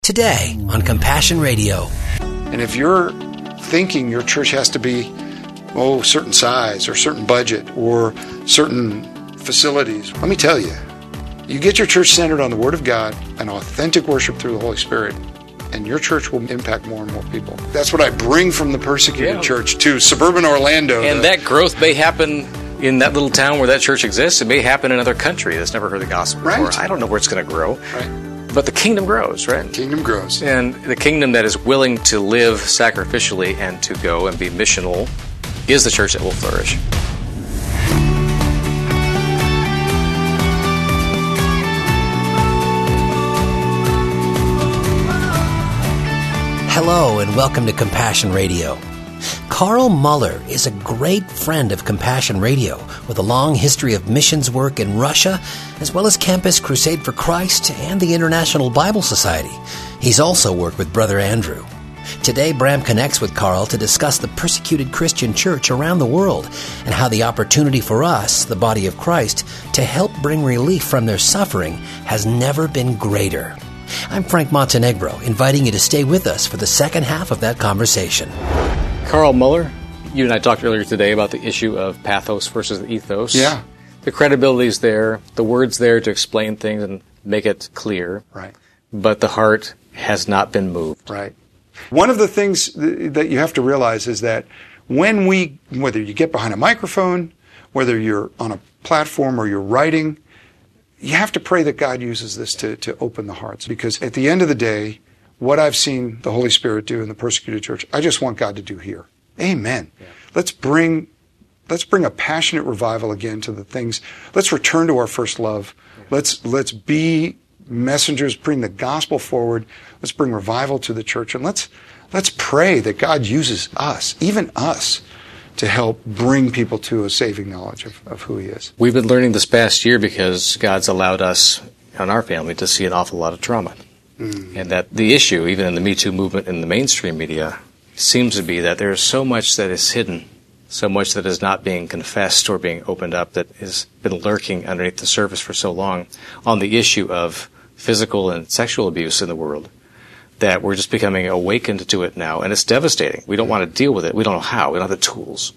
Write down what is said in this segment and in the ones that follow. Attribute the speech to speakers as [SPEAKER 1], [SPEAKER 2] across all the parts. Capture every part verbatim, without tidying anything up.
[SPEAKER 1] Today on Compassion Radio.
[SPEAKER 2] And if you're thinking your church has to be, oh, certain size or certain budget or certain facilities, let me tell you, you get your church centered on the Word of God and authentic worship through the Holy Spirit, and your church will impact more and more people. That's what I bring from the persecuted
[SPEAKER 3] yeah.
[SPEAKER 2] church to suburban Orlando.
[SPEAKER 3] And
[SPEAKER 2] the,
[SPEAKER 3] that growth may happen in that little town where that church exists. It may happen in another country that's never heard the gospel before.
[SPEAKER 2] Right.
[SPEAKER 3] I don't know where it's going to grow.
[SPEAKER 2] Right.
[SPEAKER 3] But the kingdom grows, right?
[SPEAKER 2] Kingdom grows.
[SPEAKER 3] And the kingdom that is willing to live sacrificially and to go and be missional is the church that will flourish.
[SPEAKER 1] Hello and welcome to Compassion Radio. Carl Muller is a great friend of Compassion Radio with a long history of missions work in Russia, as well as Campus Crusade for Christ and the International Bible Society. He's also worked with Brother Andrew. Today, Bram connects with Carl to discuss the persecuted Christian church around the world and how the opportunity for us, the body of Christ, to help bring relief from their suffering has never been greater. I'm Frank Montenegro, inviting you to stay with us for the second half of that conversation.
[SPEAKER 3] Carl Muller, you and I talked earlier today about the issue of pathos versus the ethos.
[SPEAKER 2] Yeah.
[SPEAKER 3] The credibility is there, the word's there to explain things and make it clear.
[SPEAKER 2] Right.
[SPEAKER 3] But the heart has not been moved.
[SPEAKER 2] Right. One of the things th- that you have to realize is that when we, whether you get behind a microphone, whether you're on a platform or you're writing, you have to pray that God uses this to, to open the hearts. Because at the end of the day, what I've seen the Holy Spirit do in the persecuted church, I just want God to do here. Amen. Yeah. Let's bring, let's bring a passionate revival again to the things. Let's return to our first love. Yeah. Let's, let's be messengers, bring the gospel forward. Let's bring revival to the church. And let's, let's pray that God uses us, even us, to help bring people to a saving knowledge of, of who He is.
[SPEAKER 3] We've been learning this past year because God's allowed us and our family to see an awful lot of trauma. Mm. And that the issue, even in the Me Too movement in the mainstream media, seems to be that there is so much that is hidden, so much that is not being confessed or being opened up that has been lurking underneath the surface for so long on the issue of physical and sexual abuse in the world, that we're just becoming awakened to it now, and it's devastating. We don't want to deal with it. We don't know how. We don't have the tools.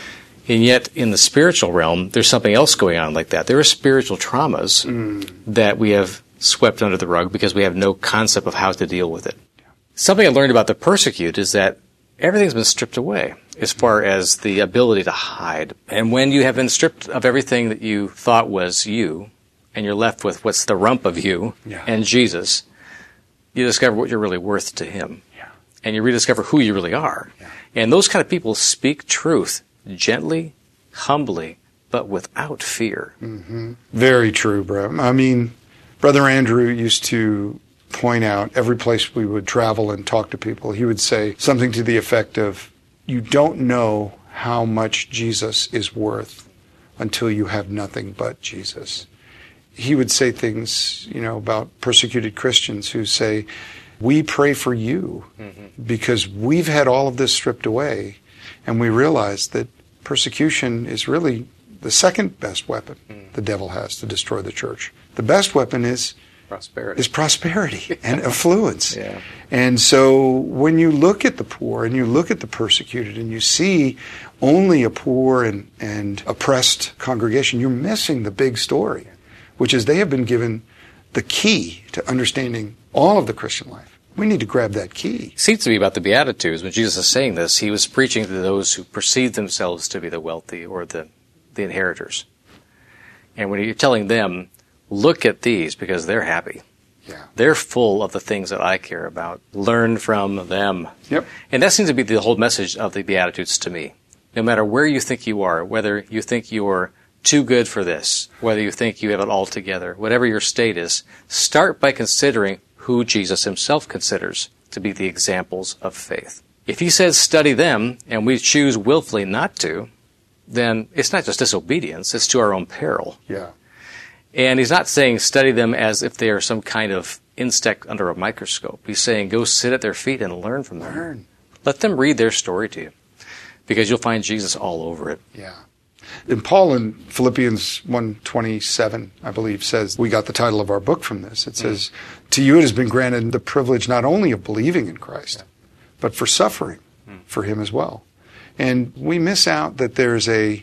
[SPEAKER 3] And yet, in the spiritual realm, there's something else going on like that. There are spiritual traumas mm. that we have swept under the rug because we have no concept of how to deal with it. Something I learned about the persecute is that everything's been stripped away as far as the ability to hide. And when you have been stripped of everything that you thought was you, and you're left with what's the rump of you yeah. and Jesus, you discover what you're really worth to Him. Yeah. And you rediscover who you really are. Yeah. And those kind of people speak truth gently, humbly, but without fear.
[SPEAKER 2] Mm-hmm. Very true, bro. I mean, Brother Andrew used to point out every place we would travel and talk to people, he would say something to the effect of, you don't know how much Jesus is worth until you have nothing but Jesus. He would say things, you know, about persecuted Christians who say, we pray for you mm-hmm. because we've had all of this stripped away, and we realize that persecution is really the second best weapon mm. the devil has to destroy the church. The best weapon is
[SPEAKER 3] prosperity,
[SPEAKER 2] is prosperity and affluence.
[SPEAKER 3] Yeah.
[SPEAKER 2] And so when you look at the poor and you look at the persecuted and you see only a poor and, and oppressed congregation, you're missing the big story, which is they have been given the key to understanding all of the Christian life. We need to grab that key.
[SPEAKER 3] It seems to be about the Beatitudes. When Jesus is saying this, He was preaching to those who perceive themselves to be the wealthy or the, the inheritors. And when you're telling them, look at these because they're happy.
[SPEAKER 2] Yeah.
[SPEAKER 3] They're full of the things that I care about. Learn from them.
[SPEAKER 2] Yep.
[SPEAKER 3] And that seems to be the whole message of the Beatitudes to me. No matter where you think you are, whether you think you're too good for this, whether you think you have it all together, whatever your state is, start by considering who Jesus Himself considers to be the examples of faith. If He says study them, and we choose willfully not to, then it's not just disobedience, it's to our own peril.
[SPEAKER 2] Yeah.
[SPEAKER 3] And He's not saying study them as if they are some kind of insect under a microscope. He's saying go sit at their feet and learn from them.
[SPEAKER 2] Learn.
[SPEAKER 3] Let them read their story to you, because you'll find Jesus all over it.
[SPEAKER 2] Yeah. And Paul in Philippians one twenty-seven, I believe, says, we got the title of our book from this. It says, mm. to you it has been granted the privilege not only of believing in Christ, but for suffering mm. for him as well. And we miss out that there's a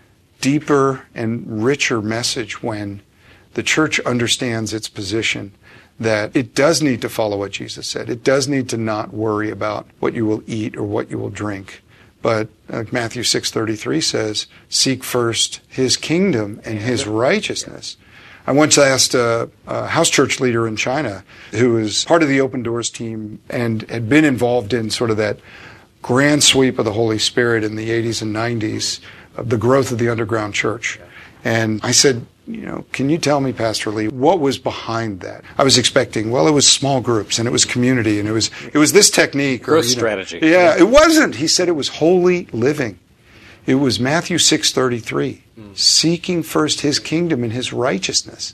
[SPEAKER 2] deeper and richer message when the church understands its position, that it does need to follow what Jesus said. It does need to not worry about what you will eat or what you will drink. But like Matthew six thirty-three says, seek first his kingdom and his righteousness. I once asked a, a house church leader in China who was part of the Open Doors team and had been involved in sort of that grand sweep of the Holy Spirit in the eighties and nineties of the growth of the underground church. And I said, you know, can you tell me, Pastor Lee, what was behind that? I was expecting, well, it was small groups and it was community and it was it was this technique.
[SPEAKER 3] Growth
[SPEAKER 2] or, you know,
[SPEAKER 3] strategy.
[SPEAKER 2] Yeah, it wasn't. He said it was holy living. It was Matthew six thirty-three, mm. seeking first his kingdom and his righteousness.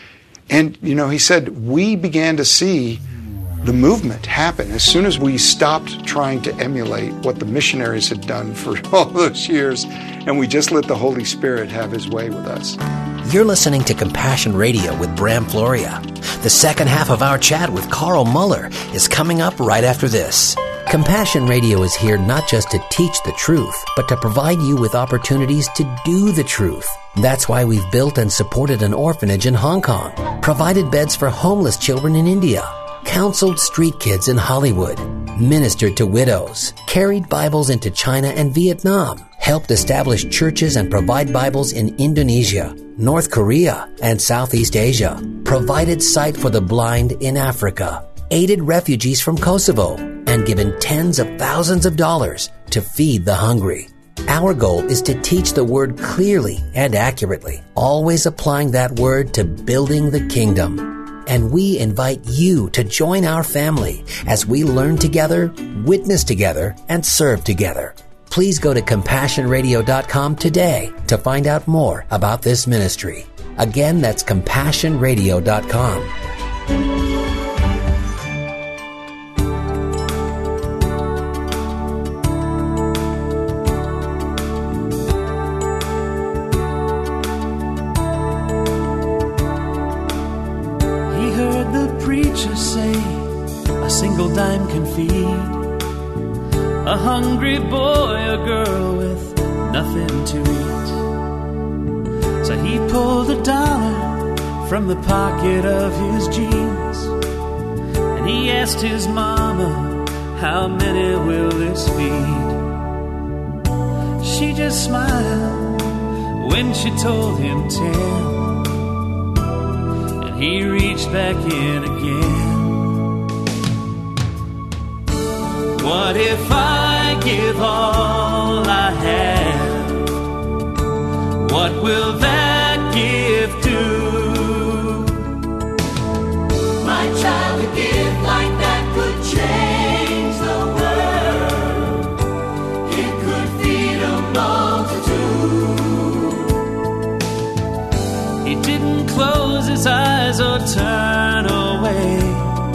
[SPEAKER 2] And, you know, he said, we began to see the movement happen as soon as we stopped trying to emulate what the missionaries had done for all those years, and we just let the Holy Spirit have his way with us.
[SPEAKER 1] You're listening to Compassion Radio with Bram Floria. The second half of our chat with Carl Muller is coming up right after this. Compassion Radio is here not just to teach the truth, but to provide you with opportunities to do the truth. That's why we've built and supported an orphanage in Hong Kong, provided beds for homeless children in India, counseled street kids in Hollywood, ministered to widows, carried Bibles into China and Vietnam, helped establish churches and provide Bibles in Indonesia, North Korea, and Southeast Asia, provided sight for the blind in Africa, aided refugees from Kosovo, and given tens of thousands of dollars to feed the hungry. Our goal is to teach the Word clearly and accurately, always applying that Word to building the kingdom. And we invite you to join our family as we learn together, witness together, and serve together. Please go to compassion radio dot com today to find out more about this ministry. Again, that's compassion radio dot com.
[SPEAKER 4] Dime can feed a hungry boy or girl with nothing to eat. So he pulled a dollar from the pocket of his jeans, and he asked his mama, how many will this feed? She just smiled when she told him ten, and he reached back in again. What if I give all I have? What will that gift do? My child, a gift like that could change the world. It could feed a multitude. He didn't close his eyes or turn away.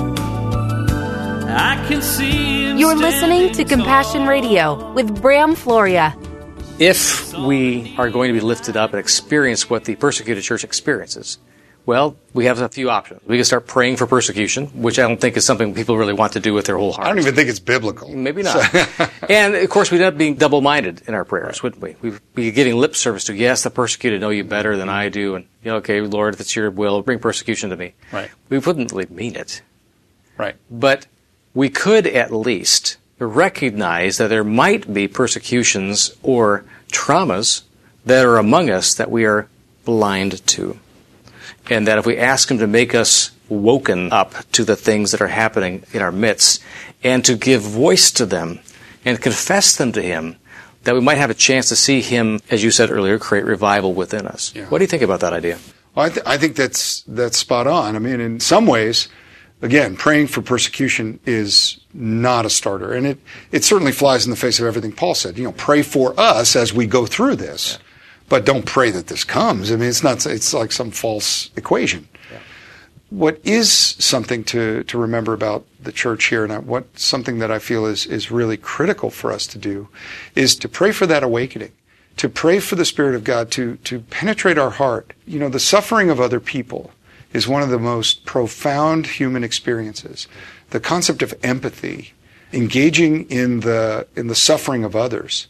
[SPEAKER 4] I can see him.
[SPEAKER 5] You're listening to Compassion Radio with Bram Floria.
[SPEAKER 3] If we are going to be lifted up and experience what the persecuted church experiences, well, we have a few options. We can start praying for persecution, which I don't think is something people really want to do with their whole heart.
[SPEAKER 2] I don't even think it's biblical.
[SPEAKER 3] Maybe not. And, of course, we'd end up being double-minded in our prayers, wouldn't we? We'd be giving lip service to, yes, the persecuted know you better than I do, and, you know, okay, Lord, if it's your will, bring persecution to me.
[SPEAKER 2] Right.
[SPEAKER 3] We wouldn't really mean it.
[SPEAKER 2] Right.
[SPEAKER 3] But we could at least recognize that there might be persecutions or traumas that are among us that we are blind to. And that if we ask Him to make us woken up to the things that are happening in our midst and to give voice to them and confess them to Him, that we might have a chance to see Him, as you said earlier, create revival within us. Yeah. What do you think about that idea?
[SPEAKER 2] Well, I, th- I think that's that's spot on. I mean, in some ways, again, praying for persecution is not a starter. And it, it certainly flies in the face of everything Paul said. You know, pray for us as we go through this. Yeah. But don't pray that this comes. I mean, it's not, it's like some false equation. Yeah. What is something to, to remember about the church here, and what something that I feel is, is really critical for us to do, is to pray for that awakening, to pray for the Spirit of God to, to penetrate our heart. You know, the suffering of other people is one of the most profound human experiences. The concept of empathy, engaging in the in the suffering of others,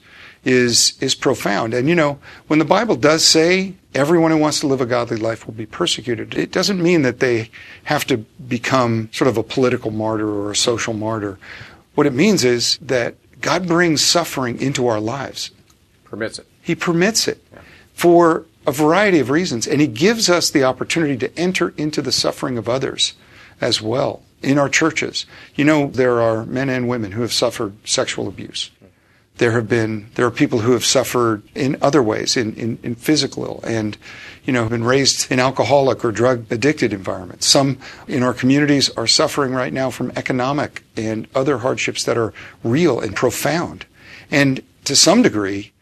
[SPEAKER 2] is is profound. And you know, when the Bible does say everyone who wants to live a godly life will be persecuted, it doesn't mean that they have to become sort of a political martyr or a social martyr. What it means is that God brings suffering into our lives.
[SPEAKER 3] Permits it.
[SPEAKER 2] He permits it yeah. for a variety of reasons, and he gives us the opportunity to enter into the suffering of others as well in our churches. You know, there are men and women who have suffered sexual abuse. There have been, there are people who have suffered in other ways, in, in, in physical ill, and, you know, have been raised in alcoholic or drug-addicted environments. Some in our communities are suffering right now from economic and other hardships that are real and profound. And to some degree,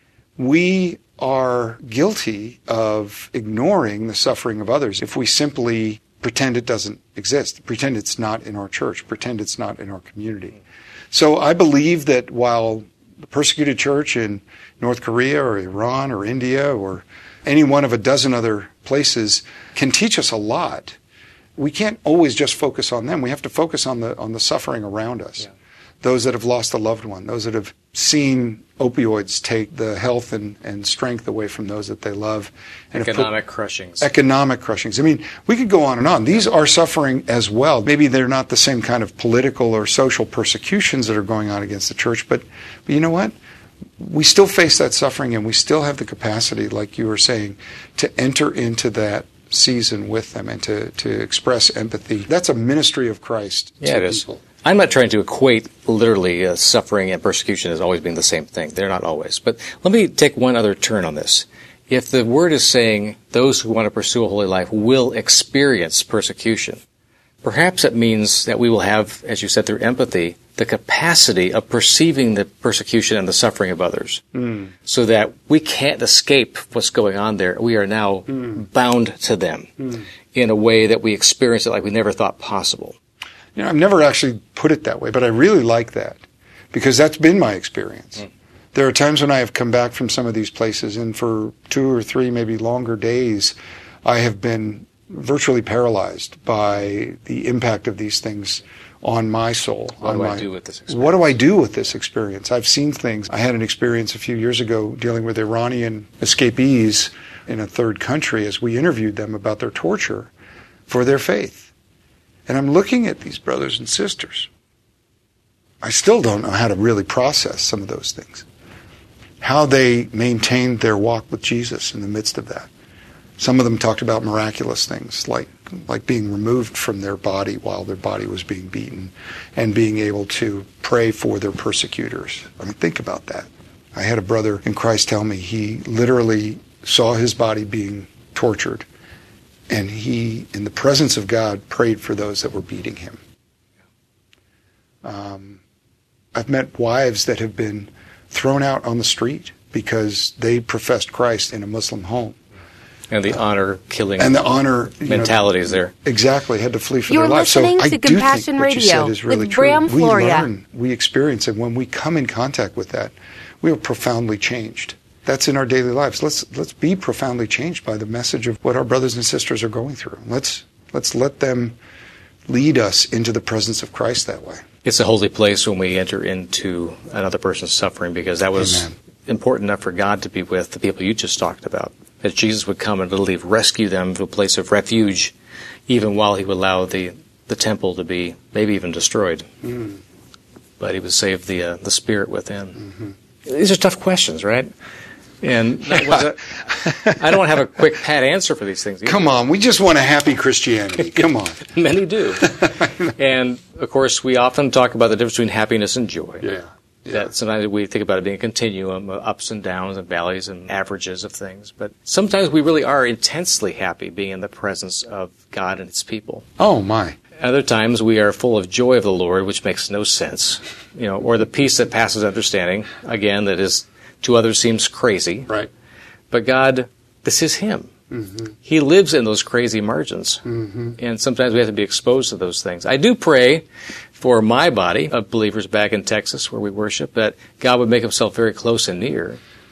[SPEAKER 2] we are guilty of ignoring the suffering of others if we simply pretend it doesn't exist, pretend it's not in our church, pretend it's not in our community. So I believe that while the persecuted church in North Korea or Iran or India or any one of a dozen other places can teach us a lot, we can't always just focus on them. We have to focus on the on the suffering around us. Yeah. Those that have lost a loved one, those that have seen opioids take the health and, and strength away from those that they love. And
[SPEAKER 3] economic crushings.
[SPEAKER 2] Economic crushings. I mean, we could go on and on. These are suffering as well. Maybe they're not the same kind of political or social persecutions that are going on against the church, but, but you know what? We still face that suffering, and we still have the capacity, like you were saying, to enter into that season with them and to, to express empathy. That's a ministry of Christ
[SPEAKER 3] yeah,
[SPEAKER 2] to
[SPEAKER 3] it is.
[SPEAKER 2] people.
[SPEAKER 3] I'm not trying to equate literally uh, suffering and persecution as always being the same thing. They're not always. But let me take one other turn on this. If the word is saying those who want to pursue a holy life will experience persecution, perhaps it means that we will have, as you said, through empathy, the capacity of perceiving the persecution and the suffering of others mm. so that we can't escape what's going on there. We are now mm. bound to them mm. in a way that we experience it like we never thought possible.
[SPEAKER 2] You know, I've never actually put it that way, but I really like that because that's been my experience. Mm. There are times when I have come back from some of these places, and for two or three, maybe longer days, I have been virtually paralyzed by the impact of these things on my soul.
[SPEAKER 3] What
[SPEAKER 2] on
[SPEAKER 3] do
[SPEAKER 2] my,
[SPEAKER 3] I do with this experience?
[SPEAKER 2] What do I do with this experience? I've seen things. I had an experience a few years ago dealing with Iranian escapees in a third country as we interviewed them about their torture for their faith. And I'm looking at these brothers and sisters. I still don't know how to really process some of those things. How they maintained their walk with Jesus in the midst of that. Some of them talked about miraculous things, like like being removed from their body while their body was being beaten, and being able to pray for their persecutors. I mean, think about that. I had a brother in Christ tell me he literally saw his body being tortured, and he, in the presence of God, prayed for those that were beating him. Um, I've met wives that have been thrown out on the street because they professed Christ in a Muslim home.
[SPEAKER 3] And the honor-killing
[SPEAKER 2] and the honor
[SPEAKER 3] mentality
[SPEAKER 2] know,
[SPEAKER 3] is there.
[SPEAKER 2] Exactly, had to flee for
[SPEAKER 5] You're
[SPEAKER 2] their lives. So
[SPEAKER 5] listening
[SPEAKER 2] I
[SPEAKER 5] to
[SPEAKER 2] do
[SPEAKER 5] Compassion
[SPEAKER 2] think what you
[SPEAKER 5] Radio
[SPEAKER 2] said is really
[SPEAKER 5] with
[SPEAKER 2] true.
[SPEAKER 5] Bram
[SPEAKER 2] We
[SPEAKER 5] Floria.
[SPEAKER 2] learn, we experience, and when we come in contact with that, we are profoundly changed. That's in our daily lives. Let's let's be profoundly changed by the message of what our brothers and sisters are going through. Let's let's let them lead us into the presence of Christ that way.
[SPEAKER 3] It's a holy place when we enter into another person's suffering, because that was
[SPEAKER 2] Amen.
[SPEAKER 3] important enough for God to be with the people you just talked about. That Jesus would come and literally rescue them to a place of refuge, even while he would allow the, the temple to be maybe even destroyed. Mm. But he would save the uh, the spirit within. Mm-hmm. These are tough questions, right? And that was a, I don't have a quick pat answer for these things either.
[SPEAKER 2] Come on, we just want a happy Christianity. Come on.
[SPEAKER 3] Many do. And, of course, we often talk about the difference between happiness and joy.
[SPEAKER 2] Yeah. Yeah.
[SPEAKER 3] That sometimes we think about it being a continuum of ups and downs and valleys and averages of things. But sometimes we really are intensely happy being in the presence of God and His people.
[SPEAKER 2] Oh, my.
[SPEAKER 3] Other times we are full of joy of the Lord, which makes no sense. You know, or the peace that passes understanding, again, that is to others seems crazy.
[SPEAKER 2] Right.
[SPEAKER 3] But God, this is Him.
[SPEAKER 2] Mm-hmm.
[SPEAKER 3] He lives in those crazy margins. Mm-hmm. And sometimes we have to be exposed to those things. I do pray for my body of believers back in Texas where we worship that God would make Himself very close and near.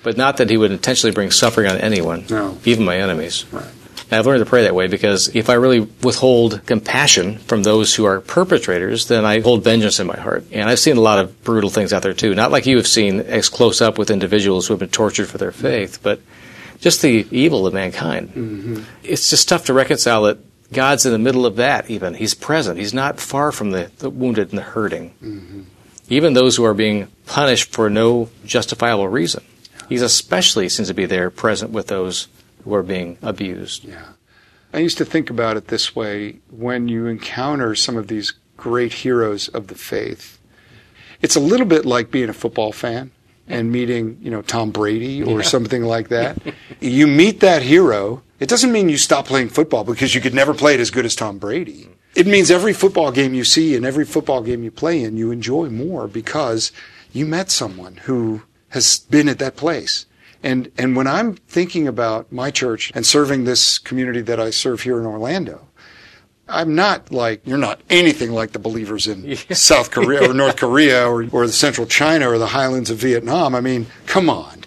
[SPEAKER 3] but not that he would intentionally bring suffering on anyone,
[SPEAKER 2] No.
[SPEAKER 3] even my enemies.
[SPEAKER 2] Right.
[SPEAKER 3] And I've learned to pray that way because if I really withhold compassion from those who are perpetrators, then I hold vengeance in my heart. And I've seen a lot of brutal things out there too. Not like you have seen as close up with individuals who have been tortured for their faith, but just the evil of mankind.
[SPEAKER 2] Mm-hmm.
[SPEAKER 3] It's just tough to reconcile that God's in the middle of that even. He's present. He's not far from the, the wounded and the hurting.
[SPEAKER 2] Mm-hmm.
[SPEAKER 3] Even those who are being punished for no justifiable reason. He's especially seems to be there present with those who are being abused.
[SPEAKER 2] Yeah. I used to think about it this way. When you encounter some of these great heroes of the faith, it's a little bit like being a football fan and meeting, you know, Tom Brady or
[SPEAKER 3] Yeah.
[SPEAKER 2] something like that. You meet that hero. It doesn't mean you stop playing football because you could never play it as good as Tom Brady. It means every football game you see and every football game you play in, you enjoy more because you met someone who has been at that place. And and when I'm thinking about my church and serving this community that I serve here in Orlando, I'm not like, you're not anything like the believers in
[SPEAKER 3] Yeah.
[SPEAKER 2] South Korea or North Korea or, or the Central China or the highlands of Vietnam. I mean, come on.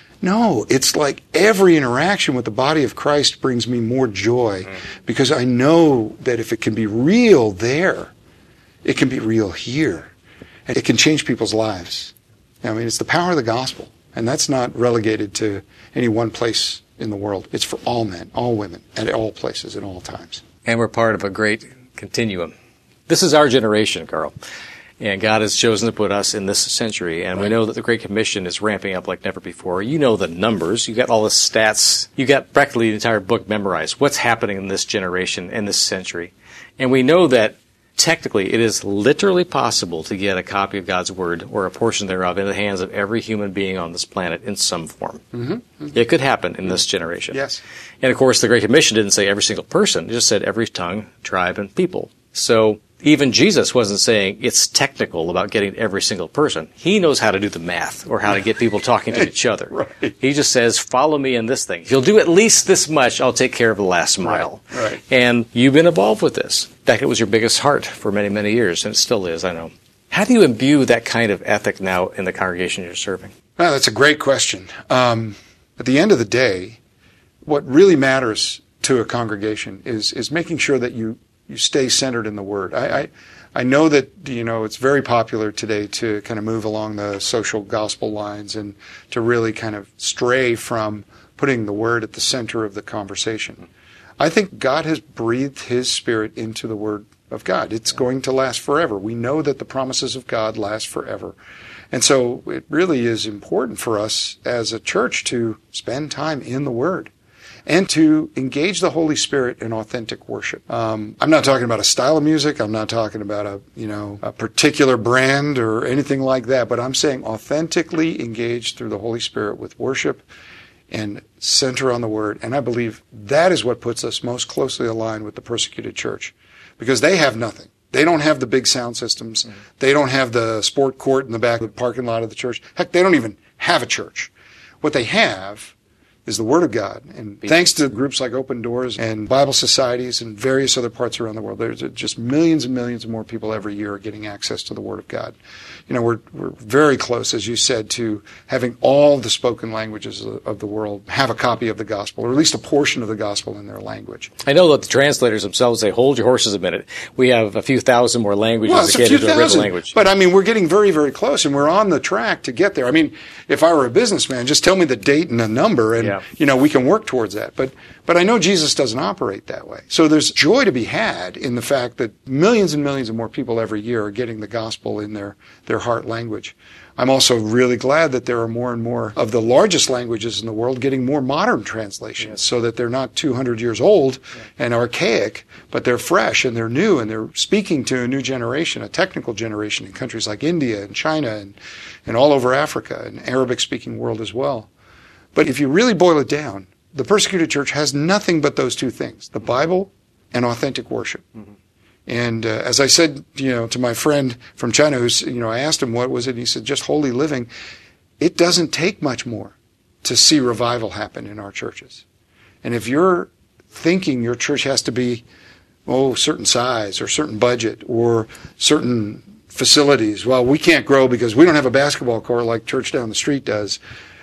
[SPEAKER 2] No, it's like every interaction with the body of Christ brings me more joy because I know that if it can be real there, it can be real here. And it can change people's lives. I mean, it's the power of the gospel. And that's not relegated to any one place in the world. It's for all men, all women, at all places, at all times.
[SPEAKER 3] And we're part of a great continuum. This is our generation, Carl. And God has chosen to put us in this century. And we know that the Great Commission is ramping up like never before. You know the numbers. You got all the stats. You got practically the entire book memorized. What's happening in this generation, in this century. And we know that technically, it is literally possible to get a copy of God's Word or a portion thereof in the hands of every human being on this planet in some form.
[SPEAKER 2] Mm-hmm. Mm-hmm.
[SPEAKER 3] It could happen in this generation.
[SPEAKER 2] Yes.
[SPEAKER 3] And of course, the Great Commission didn't say every single person. It just said every tongue, tribe, and people. So even Jesus wasn't saying it's technical about getting every single person. He knows how to do the math or how to get people talking to each other.
[SPEAKER 2] Right.
[SPEAKER 3] He just says, follow me in this thing. If you'll do at least this much, I'll take care of the last mile.
[SPEAKER 2] Right. Right.
[SPEAKER 3] And you've been involved with this. In fact, it was your biggest heart for many, many years, and it still is, I know. How do you imbue that kind of ethic now in the congregation you're serving?
[SPEAKER 2] Well, that's a great question. Um, at the end of the day, what really matters to a congregation is is making sure that you, you stay centered in the Word. I, I I know that, you know, it's very popular today to kind of move along the social gospel lines and to really kind of stray from putting the Word at the center of the conversation. I think God has breathed His Spirit into the Word of God. It's going to last forever. We know that the promises of God last forever. And so it really is important for us as a church to spend time in the Word and to engage the Holy Spirit in authentic worship. Um, I'm not talking about a style of music. I'm not talking about a, you know, a particular brand or anything like that, but I'm saying authentically engage through the Holy Spirit with worship and center on the Word. And I believe that is what puts us most closely aligned with the persecuted church, because they have nothing. They don't have the big sound systems. Mm-hmm. They don't have the sport court in the back of the parking lot of the church. Heck, they don't even have a church. What they have is the Word of God. And thanks to groups like Open Doors and Bible societies and various other parts around the world, there's just millions and millions of more people every year are getting access to the Word of God. You know, we're we're very close, as you said, to having all the spoken languages of the world have a copy of the gospel, or at least a portion of the gospel in their language.
[SPEAKER 3] I know that the translators themselves say, hold your horses a minute. We have a few thousand more languages
[SPEAKER 2] Well,
[SPEAKER 3] to
[SPEAKER 2] it's a
[SPEAKER 3] get
[SPEAKER 2] few
[SPEAKER 3] into a written
[SPEAKER 2] thousand,
[SPEAKER 3] language.
[SPEAKER 2] but I mean, we're getting very, very close, and we're on the track to get there. I mean, if I were a businessman, just tell me the date and the number, and
[SPEAKER 3] Yeah.
[SPEAKER 2] you know, we can work towards that. But but I know Jesus doesn't operate that way. So there's joy to be had in the fact that millions and millions of more people every year are getting the gospel in their, their heart language. I'm also really glad that there are more and more of the largest languages in the world getting more modern translations, yes, so that they're not two hundred years old and archaic, but they're fresh and they're new and they're speaking to a new generation, a technical generation in countries like India and China and, and all over Africa and Arabic-speaking world as well. But if you really boil it down, the persecuted church has nothing but those two things, the Bible and authentic worship. Mm-hmm. And uh, as I said, you know, to my friend from China, who's, you know, I asked him what was it, and he said, just holy living. It doesn't take much more to see revival happen in our churches. And if you're thinking your church has to be, oh, certain size or certain budget or certain facilities, well, we can't grow because we don't have a basketball court like church down the street does.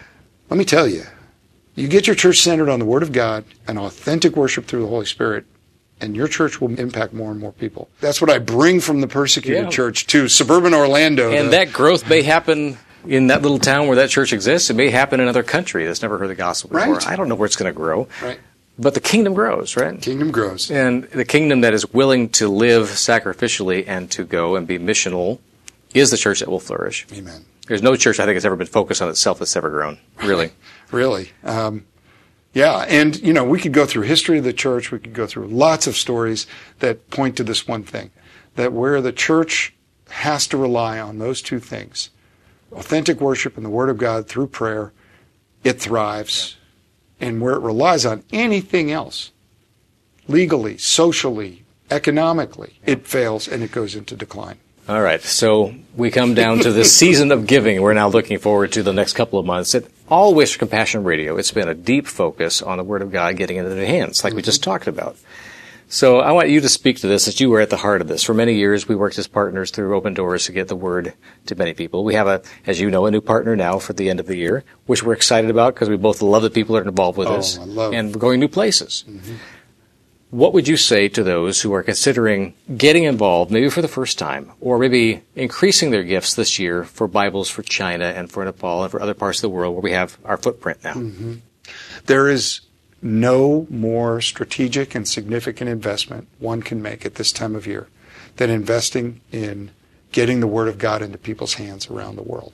[SPEAKER 2] let me tell you, you get your church centered on the Word of God and authentic worship through the Holy Spirit, and your church will impact more and more people. That's what I bring from the persecuted
[SPEAKER 3] yeah.
[SPEAKER 2] church to suburban Orlando.
[SPEAKER 3] And
[SPEAKER 2] the,
[SPEAKER 3] that growth may happen in that little town where that church exists. It may happen in another country that's never heard the gospel before.
[SPEAKER 2] Right.
[SPEAKER 3] I don't know where it's going to grow.
[SPEAKER 2] Right.
[SPEAKER 3] But the kingdom grows, right?
[SPEAKER 2] Kingdom grows.
[SPEAKER 3] And the kingdom that is willing to live sacrificially and to go and be missional is the church that will flourish.
[SPEAKER 2] Amen.
[SPEAKER 3] There's no church I think that's ever been focused on itself that's ever grown, really.
[SPEAKER 2] Really. Um, yeah, and, you know, we could go through history of the church. We could go through lots of stories that point to this one thing, that where the church has to rely on those two things, authentic worship and the Word of God through prayer, it thrives. Yeah. And where it relies on anything else, legally, socially, economically, yeah. it fails and it goes into decline.
[SPEAKER 3] All right, so we come down to the season of giving. We're now looking forward to the next couple of months. At Always for Compassion Radio, it's been a deep focus on the Word of God getting into their hands, like mm-hmm. we just talked about. So I want you to speak to this, as you were at the heart of this. For many years, we worked as partners through Open Doors to get the Word to many people. We have, a, as you know, a new partner now for the end of the year, which we're excited about because we both love the people that are involved with
[SPEAKER 2] oh,
[SPEAKER 3] us.
[SPEAKER 2] I love
[SPEAKER 3] and we're going new places.
[SPEAKER 2] Mm-hmm.
[SPEAKER 3] What would you say to those who are considering getting involved, maybe for the first time, or maybe increasing their gifts this year for Bibles for China and for Nepal and for other parts of the world where we have our footprint now?
[SPEAKER 2] Mm-hmm. There is no more strategic and significant investment one can make at this time of year than investing in getting the Word of God into people's hands around the world,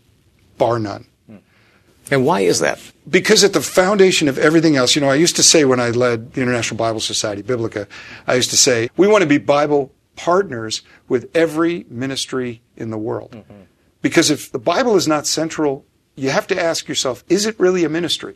[SPEAKER 2] bar none.
[SPEAKER 3] And why is that?
[SPEAKER 2] Because at the foundation of everything else, you know, I used to say when I led the International Bible Society, Biblica, I used to say, we want to be Bible partners with every ministry in the world. Mm-hmm. Because if the Bible is not central, you have to ask yourself, is it really a ministry?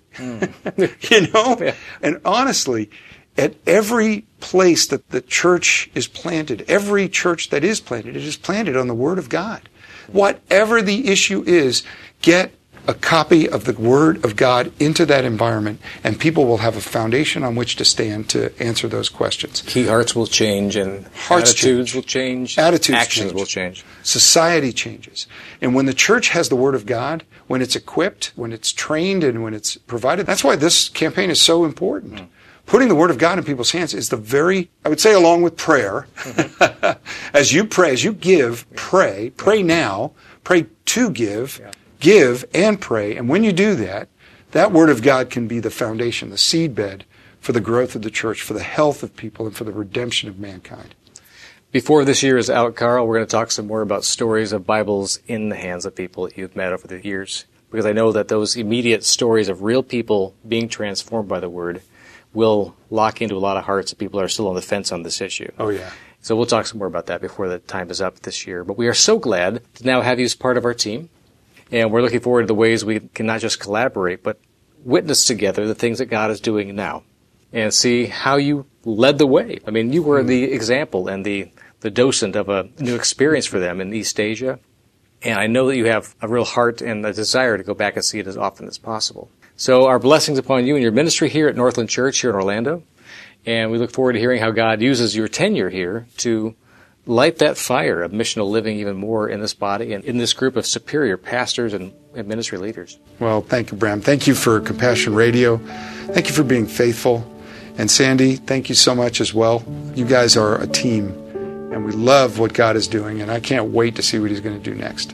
[SPEAKER 2] Mm. you know? Yeah. And honestly, at every place that the church is planted, every church that is planted, it is planted on the Word of God. Whatever the issue is, get a copy of the Word of God into that environment, and people will have a foundation on which to stand to answer those questions.
[SPEAKER 3] Key hearts will change, and
[SPEAKER 2] hearts
[SPEAKER 3] attitudes
[SPEAKER 2] change.
[SPEAKER 3] will change,
[SPEAKER 2] attitudes
[SPEAKER 3] actions
[SPEAKER 2] change.
[SPEAKER 3] will change.
[SPEAKER 2] Society changes. And when the church has the Word of God, when it's equipped, when it's trained, and when it's provided, that's why this campaign is so important. Mm. Putting the Word of God in people's hands is the very, I would say along with prayer, mm-hmm. as you pray, as you give, pray, pray now, pray to give, yeah. give and pray. And when you do that, that Word of God can be the foundation, the seedbed for the growth of the church, for the health of people, and for the redemption of mankind.
[SPEAKER 3] Before this year is out, Carl, we're going to talk some more about stories of Bibles in the hands of people that you've met over the years, because I know that those immediate stories of real people being transformed by the Word will lock into a lot of hearts of people that are still on the fence on this issue.
[SPEAKER 2] Oh, yeah.
[SPEAKER 3] So we'll talk some more about that before the time is up this year. But we are so glad to now have you as part of our team. And we're looking forward to the ways we can not just collaborate, but witness together the things that God is doing now and see how you led the way. I mean, you were mm. the example and the, the docent of a new experience for them in East Asia. And I know that you have a real heart and a desire to go back and see it as often as possible. So our blessings upon you and your ministry here at Northland Church here in Orlando. And we look forward to hearing how God uses your tenure here to light that fire of missional living even more in this body and in this group of superior pastors and, and ministry leaders.
[SPEAKER 2] Well, thank you, Bram. Thank you for Compassion Radio. Thank you for being faithful. And Sandy, thank you so much as well. You guys are a team, and we love what God is doing, and I can't wait to see what He's going to do next.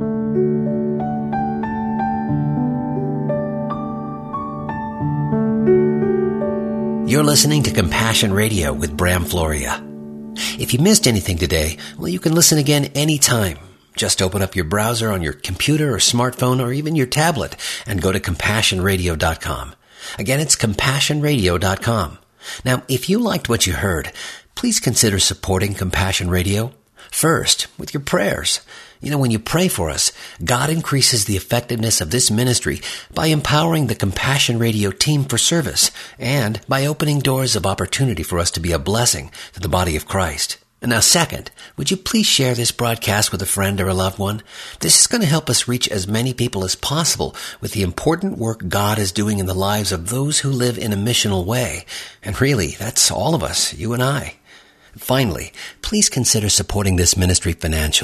[SPEAKER 1] You're listening to Compassion Radio with Bram Floria. If you missed anything today, well, you can listen again anytime. Just open up your browser on your computer or smartphone or even your tablet and go to compassion radio dot com. Again, it's compassion radio dot com. Now, if you liked what you heard, please consider supporting Compassion Radio. First, with your prayers. You know, when you pray for us, God increases the effectiveness of this ministry by empowering the Compassion Radio team for service and by opening doors of opportunity for us to be a blessing to the body of Christ. And now, second, would you please share this broadcast with a friend or a loved one? This is going to help us reach as many people as possible with the important work God is doing in the lives of those who live in a missional way. And really, that's all of us, you and I. Finally, please consider supporting this ministry financially.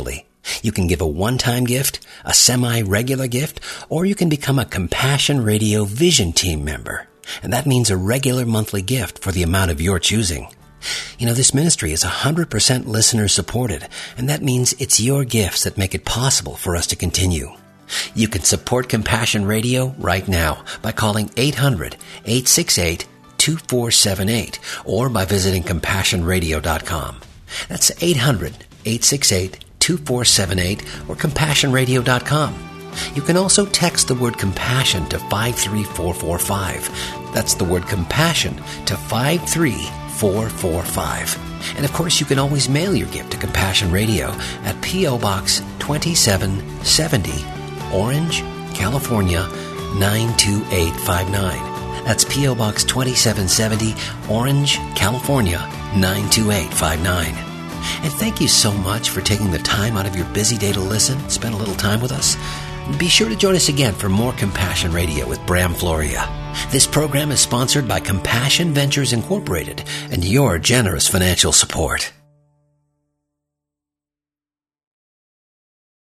[SPEAKER 1] You can give a one-time gift, a semi-regular gift, or you can become a Compassion Radio Vision Team member. And that means a regular monthly gift for the amount of your choosing. You know, this ministry is one hundred percent listener supported, and that means it's your gifts that make it possible for us to continue. You can support Compassion Radio right now by calling eight hundred, eight six eight, two four seven eight or by visiting compassion radio dot com. That's eight hundred, eight six eight, two four seven eight or compassion radio dot com. You can also text the word compassion to five three four four five. That's the word compassion to five three four four five. And of course, you can always mail your gift to Compassion Radio at P O Box twenty-seven seventy, Orange, California nine two eight five nine. That's P O Box twenty-seven seventy, Orange, California nine two eight five nine. And thank you so much for taking the time out of your busy day to listen, spend a little time with us. Be sure to join us again for more Compassion Radio with Bram Floria. This program is sponsored by Compassion Ventures Incorporated and your generous financial support.